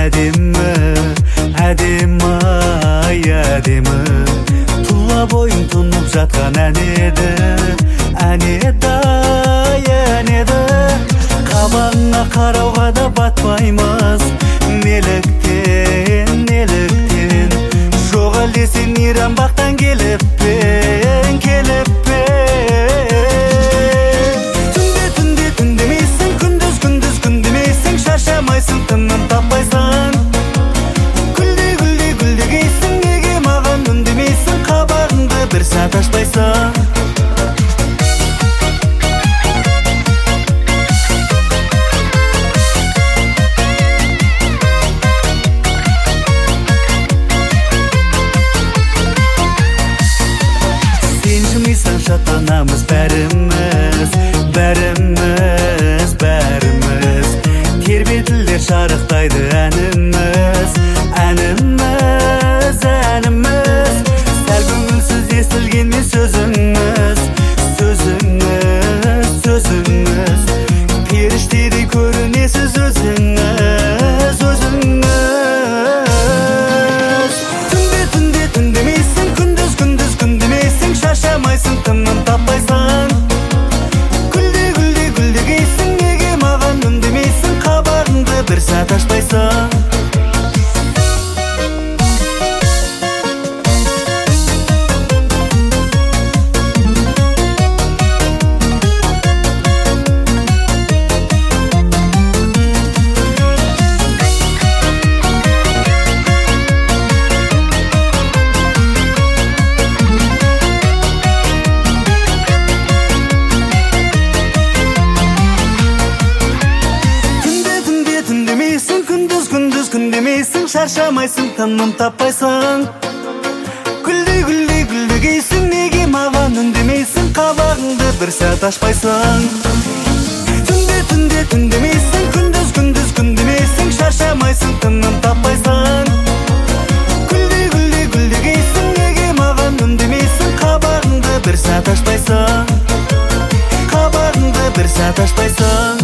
әдемі, әдемі, ай әдемі. Тұла бойың тұнып жатқан ән еді, ән еді, ай ән еді. Қабағыңа қарауға да батпаймыз, неліктен, неліктен. Жоқ әлде сен иран бақтан келіп пен, келіп пен. Түнде түндемейсің, күндіз күндемейсің, шаршамайсың, тыным таппайсың. Күлдегейсің, неге маған үндемейсің, қабағыңды бір сәт ашпайсың. Шаттанамыз бәріміз, бәріміз, бәріміз. Тербетілер шарықтайды әніміз, әніміз, әніміз. Сәл көңілсіз естілгенмен сөзіңіз, сөзіңіз, сөзіңіз. Періштедей көрінесіз өзіңіз, өзіңіз. Түнде түндемейсің, күндіз күндемейсің, шаршамайсың, тыным таппайсың. Күлдегейсің, неге маған үндемейсің, қабағыңды бір сәт ашпайсың. Күндемейсің, шаршамайсың, тыным таппайсың. Күлдегейсің, неге маған үндемейсің, қабағыңды бір сәт ашпайсың. Түнде түндемейсің, күндіз күндемейсің, шаршамайсың, тыным таппайсың. Күлдегейсің, неге маған үндемейсің, қабағыңды бір сәт ашпайсың. Қабағыңды бір сәт ашпайсың.